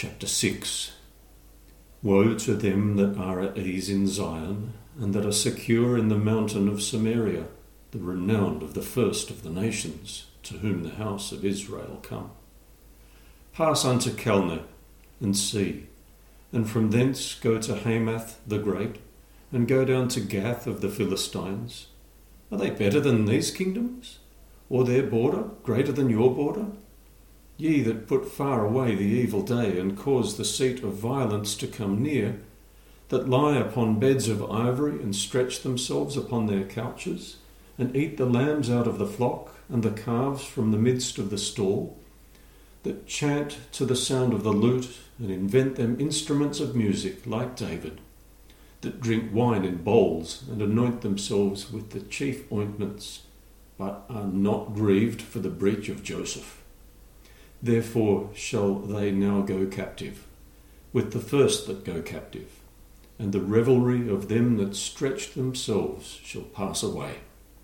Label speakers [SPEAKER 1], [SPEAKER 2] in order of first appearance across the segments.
[SPEAKER 1] Chapter 6. Woe to them that are at ease in Zion, and that are secure in the mountain of Samaria, the renowned of the first of the nations, to whom the house of Israel come. Pass unto Calneh, and see, and from thence go to Hamath the great, and go down to Gath of the Philistines. Are they better than these kingdoms? Or their border greater than your border? Ye that put far away the evil day, and cause the seat of violence to come near, that lie upon beds of ivory, and stretch themselves upon their couches, and eat the lambs out of the flock, and the calves from the midst of the stall, that chant to the sound of the lute, and invent them instruments of music like David, that drink wine in bowls, and anoint themselves with the chief ointments, but are not grieved for the breach of Joseph. Therefore shall they now go captive, with the first that go captive, and the revelry of them that stretch themselves shall pass away.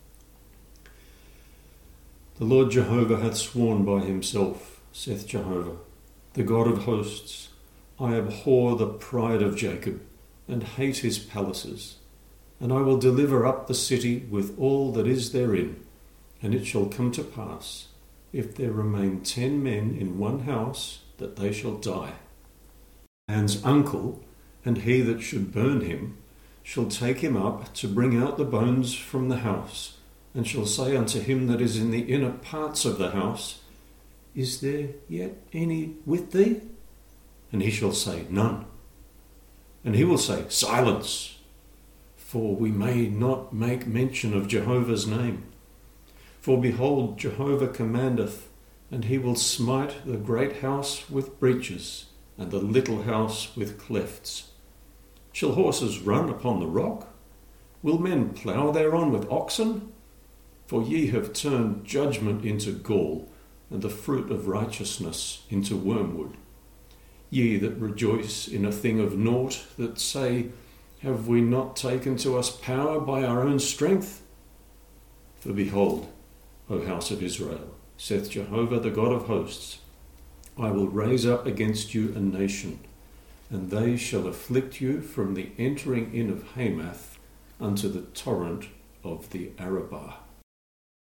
[SPEAKER 1] The Lord Jehovah hath sworn by himself, saith Jehovah, the God of hosts, I abhor the pride of Jacob, and hate his palaces, and I will deliver up the city with all that is therein, and it shall come to pass, if there remain 10 men in one house, that they shall die. Man's uncle, and he that should burn him, shall take him up to bring out the bones from the house, and shall say unto him that is in the inner parts of the house, Is there yet any with thee? And he shall say, None. And he will say, Silence, for we may not make mention of Jehovah's name. For behold, Jehovah commandeth, and he will smite the great house with breaches, and the little house with clefts. Shall horses run upon the rock? Will men plough thereon with oxen? For ye have turned judgment into gall, and the fruit of righteousness into wormwood. Ye that rejoice in a thing of naught, that say, Have we not taken to us power by our own strength? For behold, O house of Israel, saith Jehovah the God of hosts, I will raise up against you a nation, and they shall afflict you from the entering in of Hamath unto the torrent of the Arabah.